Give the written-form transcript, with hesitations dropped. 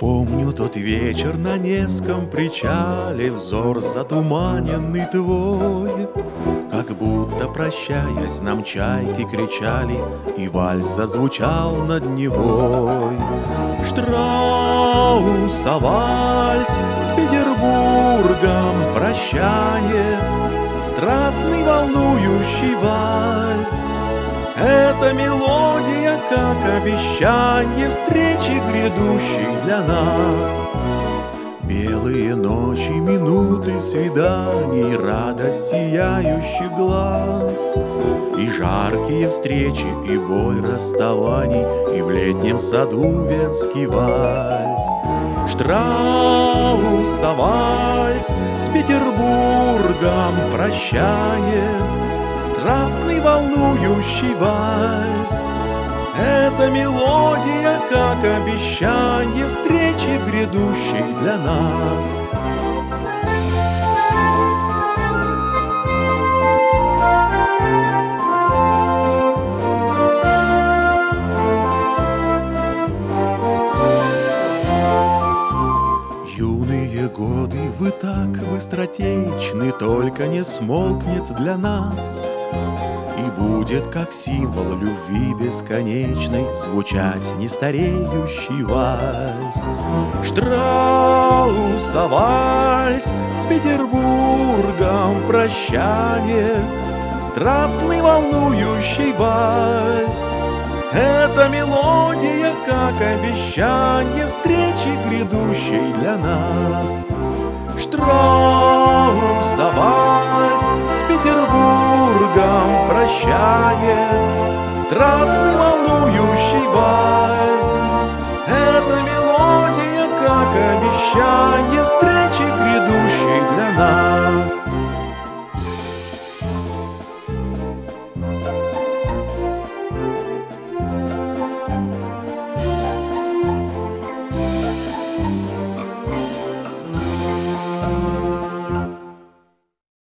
Помню тот вечер на Невском причале, взор затуманенный твой, как будто, прощаясь, нам чайки кричали, и вальс зазвучал над Невой. Штрауса вальс с Петербургом прощание, страстный волнующий вальс. Эта мелодия, как обещанье встречи грядущей для нас. Белые ночи, минуты свиданий, радость сияющих глаз, и жаркие встречи, и боль расставаний, и в летнем саду венский вальс. Штрауса вальс с Петербургом прощание, страстный волнующий вальс. Эта мелодия, как обещанье встречи грядущей для нас. Юные годы, вы так быстротечны, только не смолкнет для нас. И будет, как символ любви бесконечной, звучать нестареющий вальс. Штрауса вальс с Петербургом прощание, страстный волнующий вальс. Эта мелодия, как обещанье встречи грядущей для нас. Штрауса вальс с Петербургом прощание, страстный волнующий вальс. Эта мелодия, как обещанье встречи